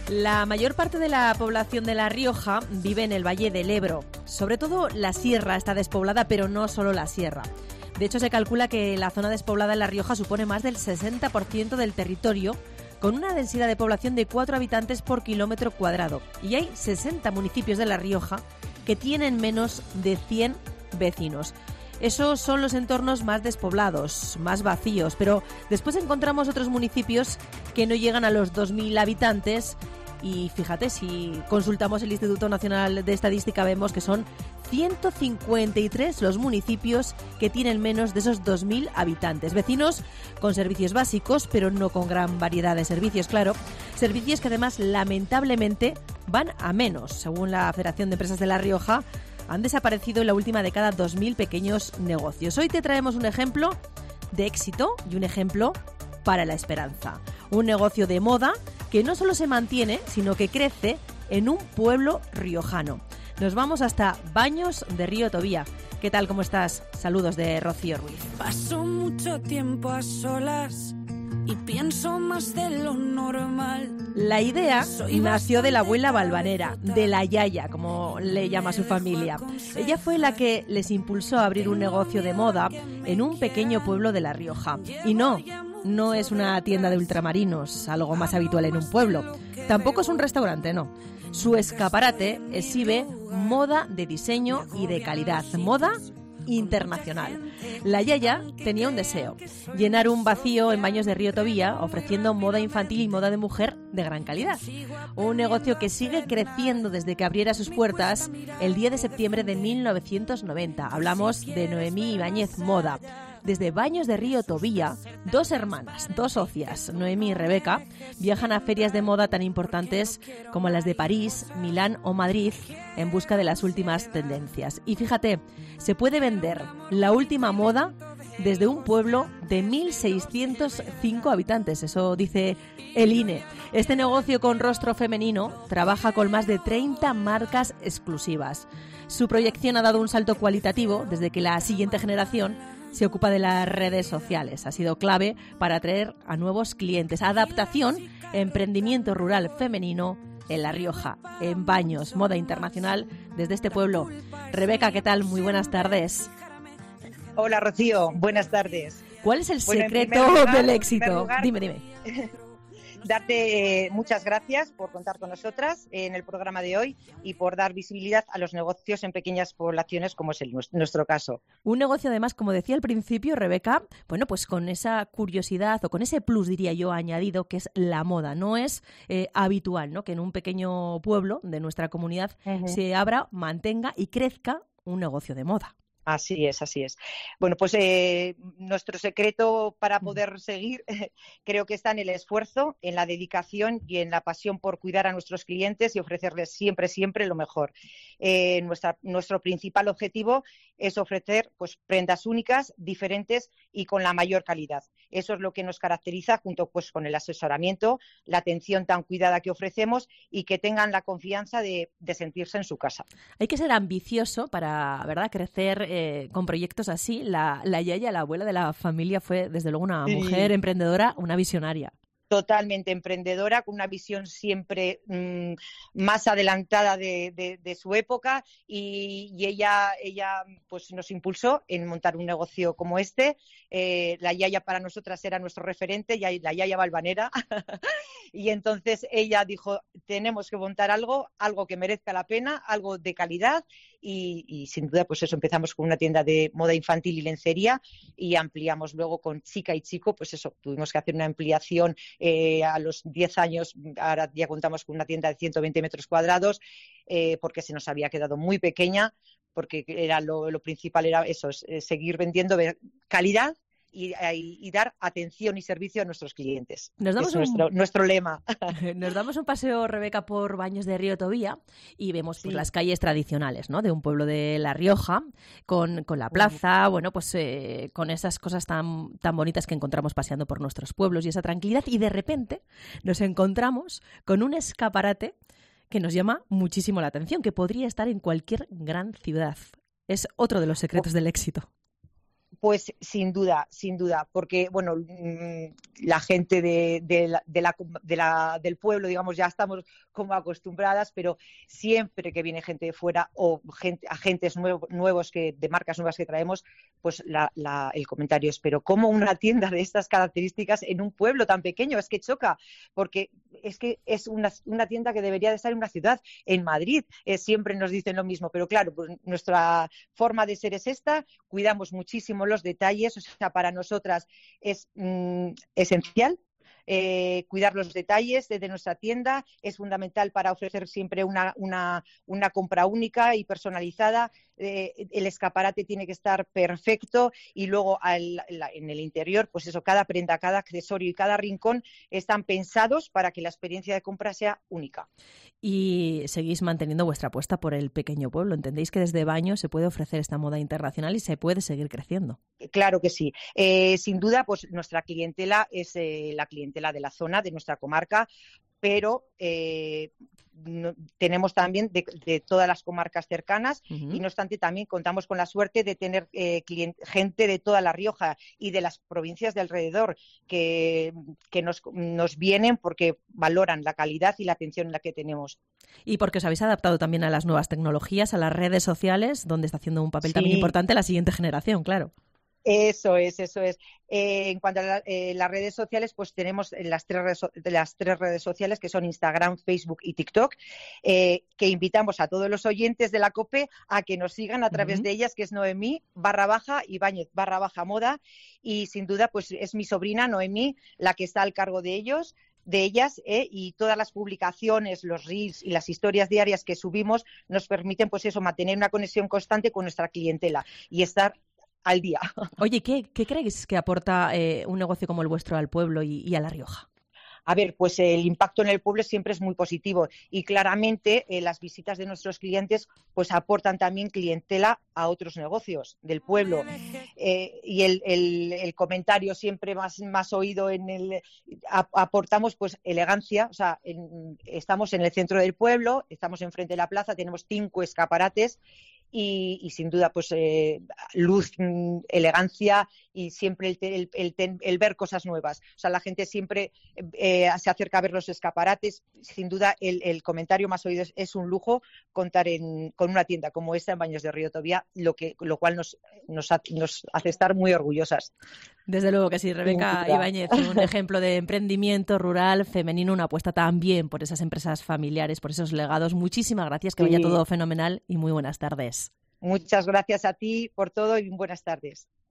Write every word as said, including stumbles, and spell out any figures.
La mayor parte de la población de La Rioja vive en el Valle del Ebro. Sobre todo la sierra está despoblada, pero no solo la sierra. De hecho, se calcula que la zona despoblada en La Rioja supone más del sesenta por ciento del territorio, con una densidad de población de cuatro habitantes por kilómetro cuadrado. Y hay sesenta municipios de La Rioja que tienen menos de cien vecinos. Esos son los entornos más despoblados, más vacíos, pero después encontramos otros municipios que no llegan a los dos mil habitantes y fíjate, si consultamos el Instituto Nacional de Estadística vemos que son ciento cincuenta y tres los municipios que tienen menos de esos dos mil habitantes. Vecinos con servicios básicos, pero no con gran variedad de servicios, claro. Servicios que además lamentablemente van a menos. Según la Federación de Empresas de La Rioja, han desaparecido en la última década dos mil pequeños negocios. Hoy te traemos un ejemplo de éxito y un ejemplo para la esperanza. Un negocio de moda que no solo se mantiene, sino que crece en un pueblo riojano. Nos vamos hasta Baños de Río Tobía. ¿Qué tal? ¿Cómo estás? Saludos de Rocío Ruiz. Paso mucho tiempo a solas y pienso más de lo normal. La idea nació de la abuela Valvanera, de la Yaya, como le llama su familia. Ella fue la que les impulsó a abrir un negocio de moda en un pequeño pueblo de La Rioja. Y no, no es una tienda de ultramarinos, algo más habitual en un pueblo. Tampoco es un restaurante, no. Su escaparate exhibe moda de diseño y de calidad, moda internacional. La Yaya tenía un deseo, llenar un vacío en Baños de Río Tobía, ofreciendo moda infantil y moda de mujer de gran calidad. Un negocio que sigue creciendo desde que abriera sus puertas el diez de septiembre de mil novecientos noventa. Hablamos de Noemí Ibáñez Moda. Desde Baños de Río Tobía, dos hermanas, dos socias, Noemí y Rebeca, viajan a ferias de moda tan importantes como las de París, Milán o Madrid en busca de las últimas tendencias. Y fíjate, se puede vender la última moda desde un pueblo de mil seiscientos cinco habitantes, eso dice el I N E. Este negocio con rostro femenino trabaja con más de treinta marcas exclusivas. Su proyección ha dado un salto cualitativo desde que la siguiente generación se ocupa de las redes sociales. Ha sido clave para atraer a nuevos clientes. Adaptación, emprendimiento rural femenino en La Rioja, en Baños, moda internacional desde este pueblo. Rebeca, ¿qué tal? Muy buenas tardes. Hola, Rocío. Buenas tardes. ¿Cuál es el bueno, secreto lugar, del éxito? Lugar, dime, dime. Darte eh, muchas gracias por contar con nosotras en el programa de hoy y por dar visibilidad a los negocios en pequeñas poblaciones como es el, nuestro caso. Un negocio además, como decía al principio, Rebeca, bueno, pues con esa curiosidad o con ese plus, diría yo, añadido, que es la moda. No es eh, habitual, ¿no?, que en un pequeño pueblo de nuestra comunidad uh-huh. se abra, mantenga y crezca un negocio de moda. Así es, así es. Bueno, pues eh, nuestro secreto para poder seguir eh, creo que está en el esfuerzo, en la dedicación y en la pasión por cuidar a nuestros clientes y ofrecerles siempre, siempre lo mejor. Eh, nuestra, nuestro principal objetivo es ofrecer pues prendas únicas, diferentes y con la mayor calidad. Eso es lo que nos caracteriza junto pues con el asesoramiento, la atención tan cuidada que ofrecemos y que tengan la confianza de, de sentirse en su casa. Hay que ser ambicioso para, ¿verdad?, crecer eh, con proyectos así. La, la Yaya, la abuela de la familia, fue desde luego una mujer sí. emprendedora, una visionaria. Totalmente emprendedora, con una visión siempre mmm, más adelantada de, de, de su época y, y ella, ella pues nos impulsó en montar un negocio como este. Eh, la Yaya para nosotras era nuestro referente, y la Yaya Valvanera, y entonces ella dijo, tenemos que montar algo, algo que merezca la pena, algo de calidad y, y sin duda pues eso, empezamos con una tienda de moda infantil y lencería y ampliamos luego con chica y chico, pues eso, tuvimos que hacer una ampliación. Eh, a los diez años, ahora ya contamos con una tienda de ciento veinte metros cuadrados, eh, porque se nos había quedado muy pequeña, porque era lo, lo principal era eso, es, es seguir vendiendo calidad y, y, y dar atención y servicio a nuestros clientes. Nos damos es un, nuestro, nuestro lema. Nos damos un paseo, Rebeca, por Baños de Río Tobía y vemos pues, sí. las calles tradicionales, ¿no?, de un pueblo de La Rioja, con, con la plaza, uh-huh. bueno, pues eh, con esas cosas tan, tan bonitas que encontramos paseando por nuestros pueblos y esa tranquilidad, y de repente nos encontramos con un escaparate que nos llama muchísimo la atención, que podría estar en cualquier gran ciudad. Es otro de los secretos del éxito. Pues sin duda, sin duda, porque bueno, la gente de, de la, de la, de la, del pueblo, digamos, ya estamos como acostumbradas, pero siempre que viene gente de fuera o gente, agentes nuevo, nuevos que, de marcas nuevas que traemos, pues la, la, el comentario es, pero ¿cómo una tienda de estas características en un pueblo tan pequeño? Es que choca, porque es que es una, una tienda que debería de estar en una ciudad, en Madrid, eh, siempre nos dicen lo mismo, pero claro, pues nuestra forma de ser es esta, cuidamos muchísimo los detalles, o sea, para nosotras es mm, esencial. Eh, cuidar los detalles de, de nuestra tienda es fundamental para ofrecer siempre una, una, una compra única y personalizada. Eh, el escaparate tiene que estar perfecto y luego al, la, en el interior, pues eso, cada prenda, cada accesorio y cada rincón están pensados para que la experiencia de compra sea única. Y seguís manteniendo vuestra apuesta por el pequeño pueblo. ¿Entendéis que desde Baños se puede ofrecer esta moda internacional y se puede seguir creciendo? Claro que sí. Eh, sin duda, pues nuestra clientela es eh, la clientela de la zona, de nuestra comarca, pero eh, no, tenemos también de, de todas las comarcas cercanas uh-huh. y no obstante también contamos con la suerte de tener eh, client, gente de toda La Rioja y de las provincias de alrededor que, que nos, nos vienen porque valoran la calidad y la atención en la que tenemos. Y porque os habéis adaptado también a las nuevas tecnologías, a las redes sociales, donde está haciendo un papel sí. también importante la siguiente generación, claro. Eso es, eso es. Eh, en cuanto a la, eh, las redes sociales, pues tenemos las tres, redes, las tres redes sociales que son Instagram, Facebook y TikTok, eh, que invitamos a todos los oyentes de la COPE a que nos sigan a través uh-huh. de ellas, que es Noemí barra baja Ibáñez barra baja moda, y sin duda pues es mi sobrina Noemí la que está al cargo de ellos. de ellas eh, y todas las publicaciones, los reels y las historias diarias que subimos nos permiten pues eso, mantener una conexión constante con nuestra clientela y estar al día. Oye, ¿qué, qué creéis que aporta eh, un negocio como el vuestro al pueblo y, y a La Rioja? A ver, pues el impacto en el pueblo siempre es muy positivo y claramente eh, las visitas de nuestros clientes pues aportan también clientela a otros negocios del pueblo eh, y el, el, el comentario siempre más, más oído en el a, aportamos pues elegancia, o sea, en, estamos en el centro del pueblo, estamos enfrente de la plaza, tenemos cinco escaparates y, y sin duda pues eh, luz, elegancia y siempre el, el, el, el ver cosas nuevas. O sea, la gente siempre eh, se acerca a ver los escaparates. Sin duda el, el comentario más oído es, es un lujo contar en, con una tienda como esta en Baños de Río Tobiá, lo, que, lo cual nos, nos, ha, nos hace estar muy orgullosas. Desde luego que sí, Rebeca Ibáñez, un ejemplo de emprendimiento rural femenino, una apuesta también por esas empresas familiares, por esos legados. Muchísimas gracias, que sí. vaya todo fenomenal y muy buenas tardes. Muchas gracias a ti por todo y buenas tardes.